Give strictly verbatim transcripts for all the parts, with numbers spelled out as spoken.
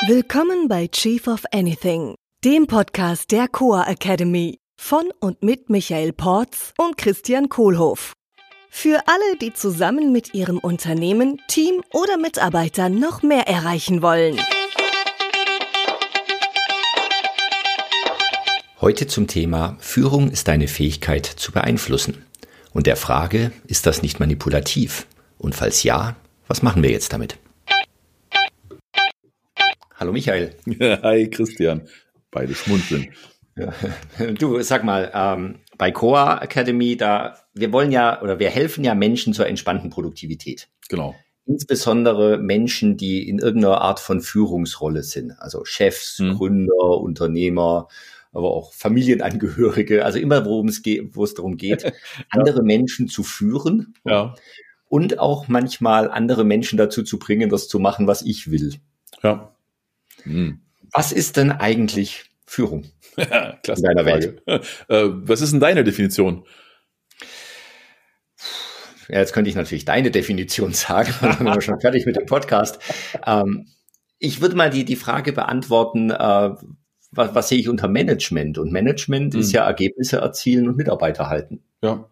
Willkommen bei Chief of Anything, dem Podcast der Coa Academy von und mit Michael Porz und Christian Kohlhoff. Für alle, die zusammen mit ihrem Unternehmen, Team oder Mitarbeitern noch mehr erreichen wollen. Heute zum Thema Führung ist deine Fähigkeit zu beeinflussen. Und der Frage, ist das nicht manipulativ? Und falls ja, was machen wir jetzt damit? Hallo Michael. Hi Christian. Beide schmunzeln. Ja. Du, sag mal, ähm, bei Coa Academy, da wir wollen ja oder wir helfen ja Menschen zur entspannten Produktivität. Genau. Insbesondere Menschen, die in irgendeiner Art von Führungsrolle sind. Also Chefs, hm. Gründer, Unternehmer, aber auch Familienangehörige. Also immer, worum es geht, wo es darum geht, ja. andere Menschen zu führen. Ja. Und auch manchmal andere Menschen dazu zu bringen, das zu machen, was ich will. Ja. Hm. Was ist denn eigentlich Führung ja, klasse in deiner Frage. Welt? Äh, was ist denn deine Definition? Ja, jetzt könnte ich natürlich deine Definition sagen, dann sind wir schon fertig mit dem Podcast. Ähm, ich würde mal die, die Frage beantworten, äh, was, was sehe ich unter Management? Und Management hm. ist ja Ergebnisse erzielen und Mitarbeiter halten. Ja.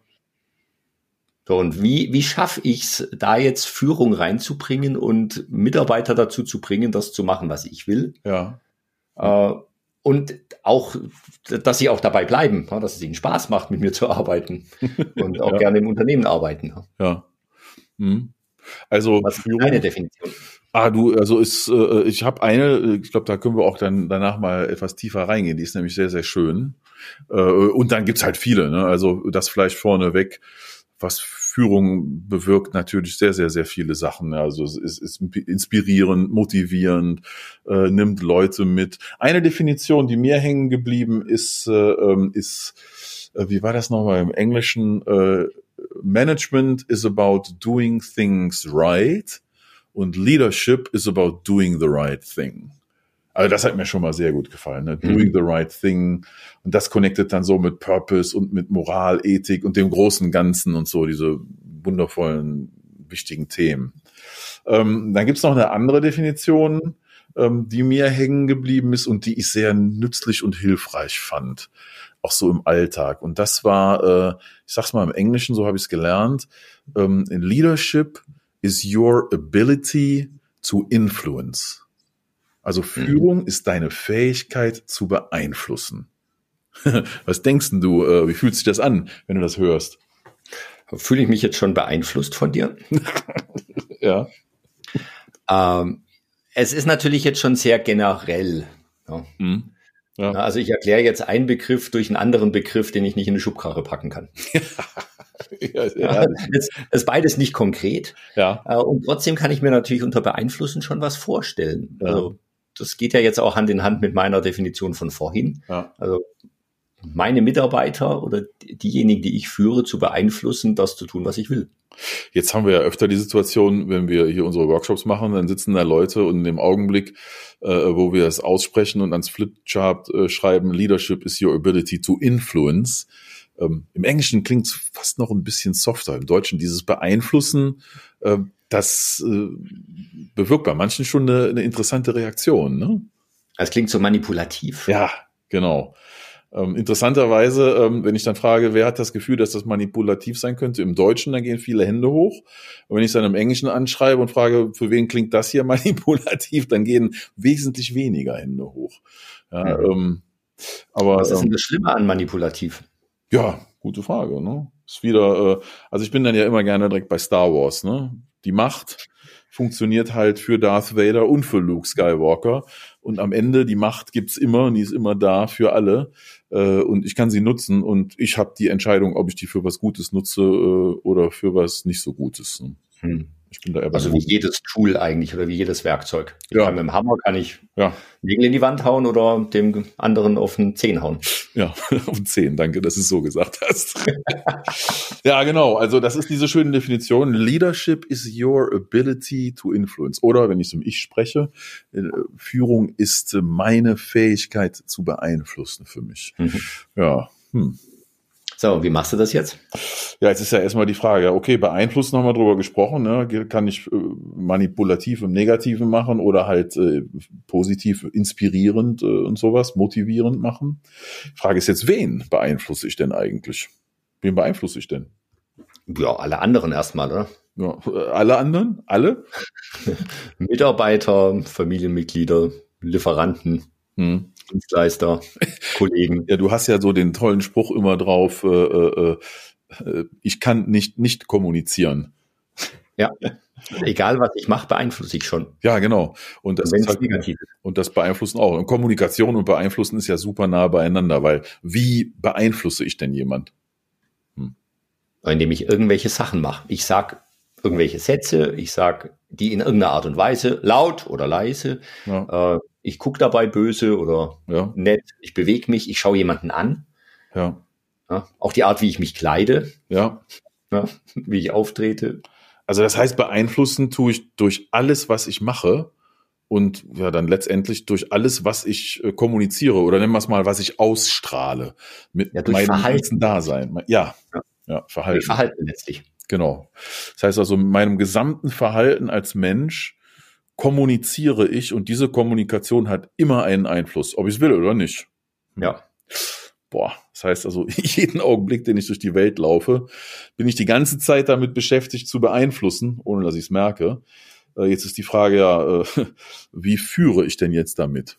So, und wie, wie schaffe ich es, da jetzt Führung reinzubringen und Mitarbeiter dazu zu bringen, das zu machen, was ich will? Ja. Äh, und auch, dass sie auch dabei bleiben, ja, dass es ihnen Spaß macht, mit mir zu arbeiten und auch ja. gerne im Unternehmen arbeiten. Ja. Hm. Also was ist deine Definition? Ah, du, also ist, äh, ich habe eine, ich glaube, da können wir auch dann danach mal etwas tiefer reingehen. Die ist nämlich sehr, sehr schön. Äh, und dann gibt's halt viele, ne? Also das vielleicht vorneweg. Was Führung bewirkt, natürlich sehr, sehr, sehr viele Sachen. Also es ist, ist inspirierend, motivierend, äh, nimmt Leute mit. Eine Definition, die mir hängen geblieben ist, äh, ist, äh, wie war das nochmal im Englischen? Äh, Management is about doing things right und Leadership is about doing the right thing. Also das hat mir schon mal sehr gut gefallen, ne? Doing mhm. the right thing. Und das connectet dann so mit Purpose und mit Moral, Ethik und dem großen Ganzen und so, diese wundervollen, wichtigen Themen. Ähm, dann gibt's noch eine andere Definition, ähm, die mir hängen geblieben ist und die ich sehr nützlich und hilfreich fand, auch so im Alltag. Und das war, äh, ich sag's mal im Englischen, so habe ich es gelernt, ähm, Leadership is your ability to influence. Also Führung mhm. ist deine Fähigkeit zu beeinflussen. Was denkst denn du, äh, wie fühlt sich das an, wenn du das hörst? Fühle ich mich jetzt schon beeinflusst von dir? ja. Ähm, es ist natürlich jetzt schon sehr generell. Ja. Mhm. Ja. Also ich erkläre jetzt einen Begriff durch einen anderen Begriff, den ich nicht in eine Schubkarre packen kann. ja, ja. Es ist beides nicht konkret. Ja. Und trotzdem kann ich mir natürlich unter Beeinflussen schon was vorstellen. Ja. Also das geht ja jetzt auch Hand in Hand mit meiner Definition von vorhin. Ja. Also meine Mitarbeiter oder diejenigen, die ich führe, zu beeinflussen, das zu tun, was ich will. Jetzt haben wir ja öfter die Situation, wenn wir hier unsere Workshops machen, dann sitzen da Leute und in dem Augenblick, äh, wo wir das aussprechen und ans Flipchart äh, schreiben, Leadership is your ability to influence. Ähm, im Englischen klingt es fast noch ein bisschen softer. Im Deutschen dieses Beeinflussen, äh, das äh, bewirkt bei manchen schon eine, eine interessante Reaktion, ne? Das klingt so manipulativ. Ja, genau. Ähm, interessanterweise, ähm, wenn ich dann frage, wer hat das Gefühl, dass das manipulativ sein könnte, im Deutschen, dann gehen viele Hände hoch. Und wenn ich es dann im Englischen anschreibe und frage, für wen klingt das hier manipulativ, dann gehen wesentlich weniger Hände hoch. Ja, mhm. ähm, aber, Was ist denn ähm, das Schlimme an manipulativ? Ja, gute Frage, ne? Ist wieder, äh, also ich bin dann ja immer gerne direkt bei Star Wars, ne? Die Macht funktioniert halt für Darth Vader und für Luke Skywalker. Und am Ende, die Macht gibt's immer und die ist immer da für alle. Äh, und ich kann sie nutzen und ich habe die Entscheidung, ob ich die für was Gutes nutze äh, oder für was nicht so Gutes. Ne? Hm. Ich bin da eher also wie jedes Tool eigentlich oder wie jedes Werkzeug. Ich ja. kann mit dem Hammer kann ich ja. Nägel in die Wand hauen oder dem anderen auf den Zehen hauen. Ja, auf den Zehen, danke, dass du es so gesagt hast. Ja, genau, also das ist diese schöne Definition. Leadership is your ability to influence. Oder, wenn ich zum Ich spreche, Führung ist meine Fähigkeit zu beeinflussen für mich. Mhm. Ja, hm. So, wie machst du das jetzt? Ja, jetzt ist ja erstmal die Frage, okay, beeinflussen haben wir drüber gesprochen, ne? Kann ich äh, manipulativ im Negativen machen oder halt äh, positiv inspirierend äh, und sowas, motivierend machen? Die Frage ist jetzt, wen beeinflusse ich denn eigentlich? Wen beeinflusse ich denn? Ja, alle anderen erstmal, oder? Ja, alle anderen? Alle? Mitarbeiter, Familienmitglieder, Lieferanten. Hm. Dienstleister, Kollegen. Ja, du hast ja so den tollen Spruch immer drauf, äh, äh, äh, ich kann nicht nicht kommunizieren. Ja, egal was ich mache, beeinflusse ich schon. Ja, genau. Und das, und ist halt, negativ ist. Und das beeinflussen auch. Und Kommunikation und Beeinflussen ist ja super nah beieinander, weil wie beeinflusse ich denn jemand? Hm. Indem ich irgendwelche Sachen mache. Ich sag irgendwelche Sätze, ich sag die in irgendeiner Art und Weise, laut oder leise. Ja. Äh, ich gucke dabei böse oder ja. nett, ich bewege mich, ich schaue jemanden an. Ja. Ja. Auch die Art, wie ich mich kleide, ja. Ja, wie ich auftrete. Also das heißt, beeinflussen tue ich durch alles, was ich mache und ja dann letztendlich durch alles, was ich äh, kommuniziere oder nennen wir es mal, was ich ausstrahle mit ja, durch meinem Verhalten. ganzen Dasein. Ja, ja, ja Verhalten. Durch Verhalten letztlich. Genau. Das heißt also, mit meinem gesamten Verhalten als Mensch kommuniziere ich und diese Kommunikation hat immer einen Einfluss, ob ich es will oder nicht. Ja. Boah, das heißt also, jeden Augenblick, den ich durch die Welt laufe, bin ich die ganze Zeit damit beschäftigt zu beeinflussen, ohne dass ich es merke. Äh, jetzt ist die Frage ja, äh, wie führe ich denn jetzt damit?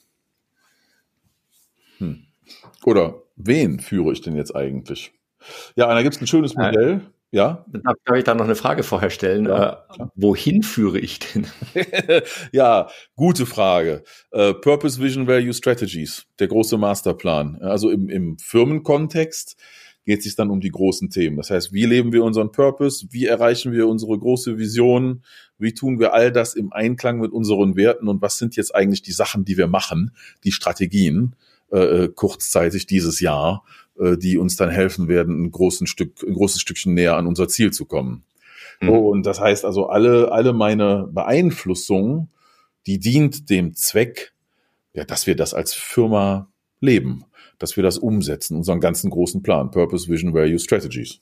Hm. Oder wen führe ich denn jetzt eigentlich? Ja, und da gibt es ein schönes Modell. Äh. Ja. Darf ich da noch eine Frage vorher stellen? Ja, äh, wohin führe ich denn? Ja, gute Frage. Uh, Purpose, Vision, Value, Strategies, der große Masterplan. Also im, im Firmenkontext geht es sich dann um die großen Themen. Das heißt, wie leben wir unseren Purpose? Wie erreichen wir unsere große Vision? Wie tun wir all das im Einklang mit unseren Werten? Und was sind jetzt eigentlich die Sachen, die wir machen, die Strategien, äh, kurzzeitig dieses Jahr, die uns dann helfen werden, ein großes Stück, ein großes Stückchen näher an unser Ziel zu kommen. Mhm. Und das heißt also, alle, alle meine Beeinflussung, die dient dem Zweck, ja, dass wir das als Firma leben, dass wir das umsetzen, unseren ganzen großen Plan, Purpose, Vision, Value, Strategies.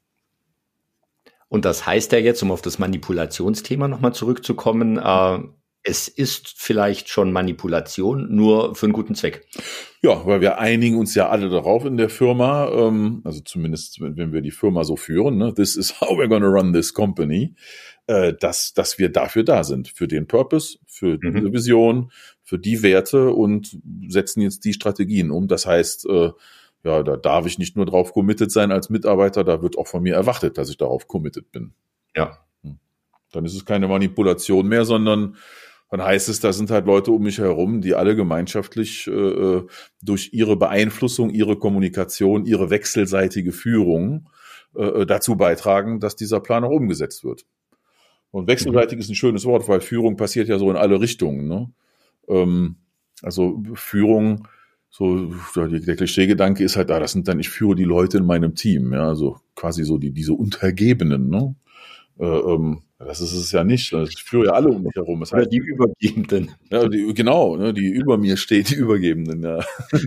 Und das heißt ja jetzt, um auf das Manipulationsthema nochmal zurückzukommen, äh, es ist vielleicht schon Manipulation, nur für einen guten Zweck. Ja, weil wir einigen uns ja alle darauf in der Firma, ähm, also zumindest wenn wir die Firma so führen, ne, this is how we're gonna run this company, äh, dass, dass wir dafür da sind, für den Purpose, für mhm. diese Vision, für die Werte und setzen jetzt die Strategien um. Das heißt, äh, ja, da darf ich nicht nur drauf committed sein als Mitarbeiter, da wird auch von mir erwartet, dass ich darauf committed bin. Ja. Dann ist es keine Manipulation mehr, sondern dann heißt es, da sind halt Leute um mich herum, die alle gemeinschaftlich äh, durch ihre Beeinflussung, ihre Kommunikation, ihre wechselseitige Führung äh, dazu beitragen, dass dieser Plan auch umgesetzt wird. Und wechselseitig mhm. ist ein schönes Wort, weil Führung passiert ja so in alle Richtungen. Ne? Ähm, also Führung, so der, der Klischeegedanke ist halt, ah, das sind dann, ich führe die Leute in meinem Team, ja, also quasi so die diese Untergebenen, ne? Äh, ähm, das ist es ja nicht. Ich führe ja alle um mich herum. Das heißt, Oder die Übergebenden. Ja, die, genau, ne, die über mir stehen, die Übergebenden, ja.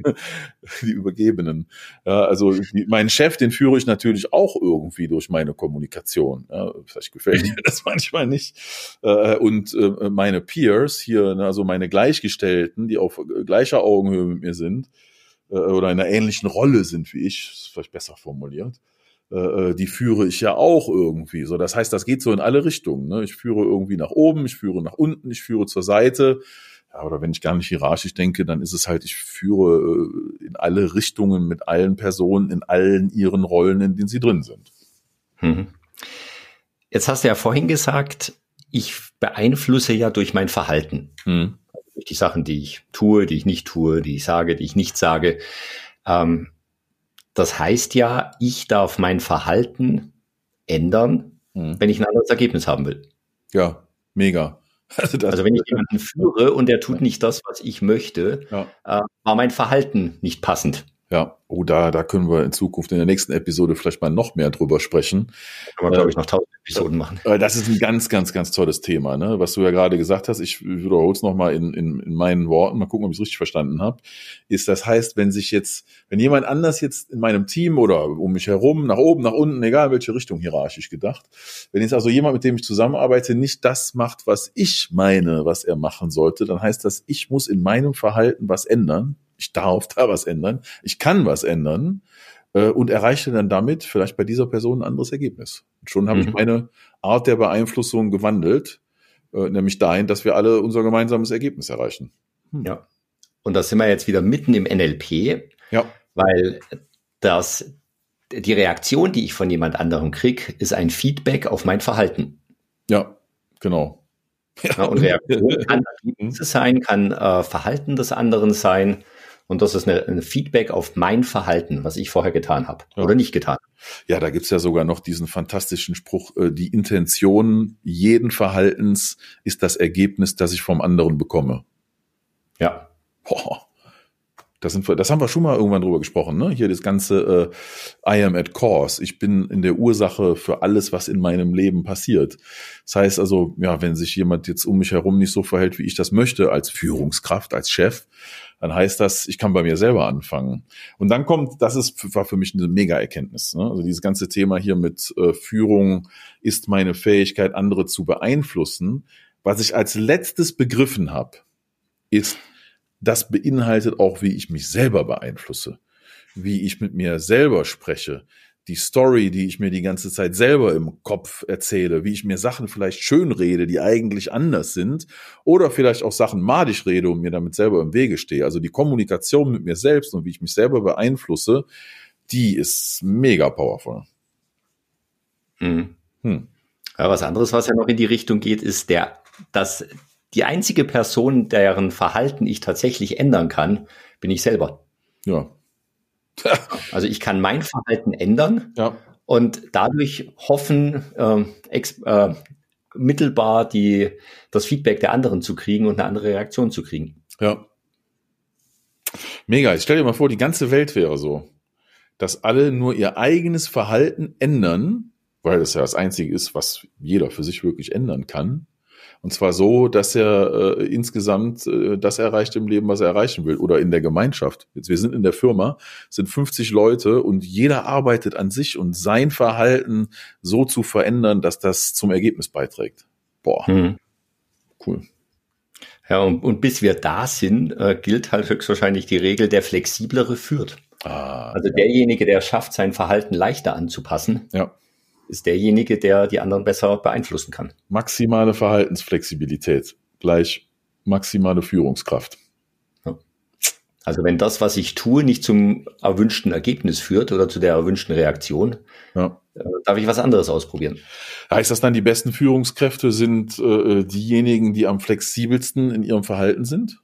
Die Übergebenen. Ja, also die, meinen Chef, den führe ich natürlich auch irgendwie durch meine Kommunikation. Ja, vielleicht gefällt mir das manchmal nicht. Äh, und äh, meine Peers hier, ne, also meine Gleichgestellten, die auf gleicher Augenhöhe mit mir sind äh, oder in einer ähnlichen Rolle sind wie ich, ist vielleicht besser formuliert, die führe ich ja auch irgendwie. So, das heißt, das geht so in alle Richtungen. Ne? Ich führe irgendwie nach oben, ich führe nach unten, ich führe zur Seite. Ja, oder wenn ich gar nicht hierarchisch denke, dann ist es halt, ich führe in alle Richtungen mit allen Personen, in allen ihren Rollen, in denen sie drin sind. Mhm. Jetzt hast du ja vorhin gesagt, ich beeinflusse ja durch mein Verhalten. Mhm. Durch die Sachen, die ich tue, die ich nicht tue, die ich sage, die ich nicht sage. Ähm, Das heißt ja, ich darf mein Verhalten ändern, mhm. wenn ich ein anderes Ergebnis haben will. Ja, mega. Also, das also wenn ich jemanden führe und der tut nicht das, was ich möchte, ja. äh, war mein Verhalten nicht passend. Ja, oh, da, da können wir in Zukunft in der nächsten Episode vielleicht mal noch mehr drüber sprechen. Da kann man, glaube ich, noch tausend Episoden machen. Das ist ein ganz, ganz, ganz tolles Thema, ne? Was du ja gerade gesagt hast. Ich wiederhole es nochmal in, in, in meinen Worten. Mal gucken, ob ich es richtig verstanden habe. Ist, das heißt, wenn sich jetzt, wenn jemand anders jetzt in meinem Team oder um mich herum, nach oben, nach unten, egal welche Richtung hierarchisch gedacht, wenn jetzt also jemand, mit dem ich zusammenarbeite, nicht das macht, was ich meine, was er machen sollte, dann heißt das, ich muss in meinem Verhalten was ändern. Ich darf da was ändern, ich kann was ändern äh, und erreiche dann damit vielleicht bei dieser Person ein anderes Ergebnis. Und schon habe mhm. ich meine Art der Beeinflussung gewandelt, äh, nämlich dahin, dass wir alle unser gemeinsames Ergebnis erreichen. Hm. Ja, und da sind wir jetzt wieder mitten im N L P, ja. weil das, die Reaktion, die ich von jemand anderem kriege, ist ein Feedback auf mein Verhalten. Ja, genau. Ja. Ja, und Reaktion kann Ergebnisse sein, kann äh, Verhalten des anderen sein. Und das ist eine, ein Feedback auf mein Verhalten, was ich vorher getan habe ja. oder nicht getan habe. Ja, da gibt's ja sogar noch diesen fantastischen Spruch, äh, die Intention jeden Verhaltens ist das Ergebnis, das ich vom anderen bekomme. Ja. Boah. Das, sind wir, das haben wir schon mal irgendwann drüber gesprochen, ne? Hier das ganze äh, I am at cause. Ich bin in der Ursache für alles, was in meinem Leben passiert. Das heißt also, ja, wenn sich jemand jetzt um mich herum nicht so verhält, wie ich das möchte, als Führungskraft, als Chef, dann heißt das, ich kann bei mir selber anfangen. Und dann kommt, das ist war für mich eine Mega-Erkenntnis, ne? Also dieses ganze Thema hier mit äh, Führung ist meine Fähigkeit, andere zu beeinflussen. Was ich als letztes begriffen habe, ist, das beinhaltet auch, wie ich mich selber beeinflusse, wie ich mit mir selber spreche, die Story, die ich mir die ganze Zeit selber im Kopf erzähle, wie ich mir Sachen vielleicht schön rede, die eigentlich anders sind, oder vielleicht auch Sachen madig rede und mir damit selber im Wege stehe. Also die Kommunikation mit mir selbst und wie ich mich selber beeinflusse, die ist mega powerful. Mhm. Hm. Ja, was anderes, was ja noch in die Richtung geht, ist der, dass die einzige Person, deren Verhalten ich tatsächlich ändern kann, bin ich selber. Ja. Also ich kann mein Verhalten ändern ja. und dadurch hoffen, äh, ex, äh, mittelbar die, das Feedback der anderen zu kriegen und eine andere Reaktion zu kriegen. Ja. Mega. Ich stell dir mal vor, die ganze Welt wäre so, dass alle nur ihr eigenes Verhalten ändern, weil das ja das Einzige ist, was jeder für sich wirklich ändern kann. Und zwar so, dass er äh, insgesamt äh, das erreicht im Leben, was er erreichen will. Oder in der Gemeinschaft. Jetzt, wir sind in der Firma, sind fünfzig Leute und jeder arbeitet an sich und sein Verhalten so zu verändern, dass das zum Ergebnis beiträgt. Boah, hm. Cool. Ja, und, und bis wir da sind, äh, gilt halt höchstwahrscheinlich die Regel, der Flexiblere führt. Ah, also ja. derjenige, der schafft, sein Verhalten leichter anzupassen. Ja. ist derjenige, der die anderen besser beeinflussen kann. Maximale Verhaltensflexibilität gleich maximale Führungskraft. Ja. Also wenn das, was ich tue, nicht zum erwünschten Ergebnis führt oder zu der erwünschten Reaktion, ja. darf ich was anderes ausprobieren. Heißt das dann, die besten Führungskräfte sind äh, diejenigen, die am flexibelsten in ihrem Verhalten sind?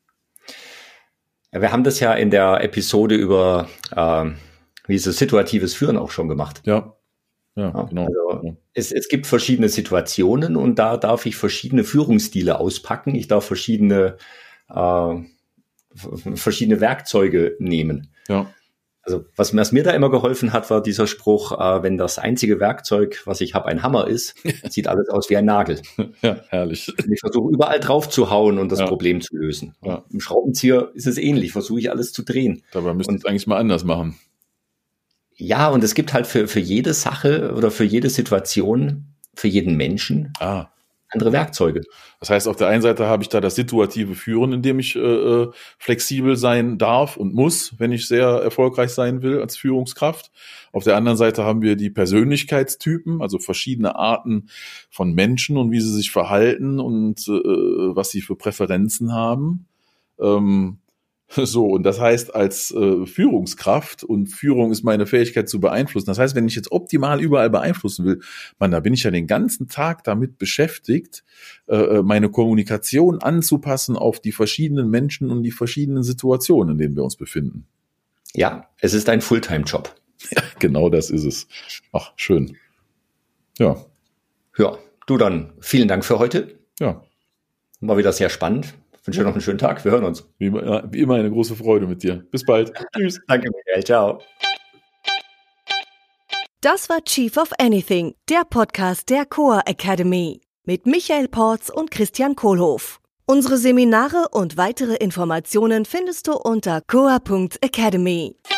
Ja, wir haben das ja in der Episode über äh, wie ist es, situatives Führen auch schon gemacht. Ja. Ja, genau. Also es, es gibt verschiedene Situationen und da darf ich verschiedene Führungsstile auspacken. Ich darf verschiedene äh, verschiedene Werkzeuge nehmen. Ja. Also was, was mir da immer geholfen hat, war dieser Spruch, äh, wenn das einzige Werkzeug, was ich habe, ein Hammer ist, sieht alles aus wie ein Nagel. Ja, herrlich. Und ich versuche überall drauf zu hauen und das ja. Problem zu lösen. Ja. Im Schraubenzieher ist es ähnlich, versuche ich alles zu drehen. Dabei müsste ich es eigentlich mal anders machen. Ja, und es gibt halt für, für jede Sache oder für jede Situation, für jeden Menschen ah. andere Werkzeuge. Das heißt, auf der einen Seite habe ich da das situative Führen, in dem ich äh, flexibel sein darf und muss, wenn ich sehr erfolgreich sein will als Führungskraft. Auf der anderen Seite haben wir die Persönlichkeitstypen, also verschiedene Arten von Menschen und wie sie sich verhalten und äh, was sie für Präferenzen haben. Ähm, So, und das heißt, als äh, Führungskraft, und Führung ist meine Fähigkeit zu beeinflussen, das heißt, wenn ich jetzt optimal überall beeinflussen will, man, da bin ich ja den ganzen Tag damit beschäftigt, äh, meine Kommunikation anzupassen auf die verschiedenen Menschen und die verschiedenen Situationen, in denen wir uns befinden. Ja, es ist ein Fulltime-Job. Ja, genau das ist es. Ach, schön. Ja. Ja, du dann, vielen Dank für heute. Ja. War wieder sehr spannend. wünsche dir noch einen schönen Tag. Wir hören uns. Wie immer, wie immer eine große Freude mit dir. Bis bald. Tschüss. Danke, Michael. Ciao. Das war Chief of Anything, der Podcast der Coa Academy mit Michael Porz und Christian Kohlhoff. Unsere Seminare und weitere Informationen findest du unter coa punkt academy.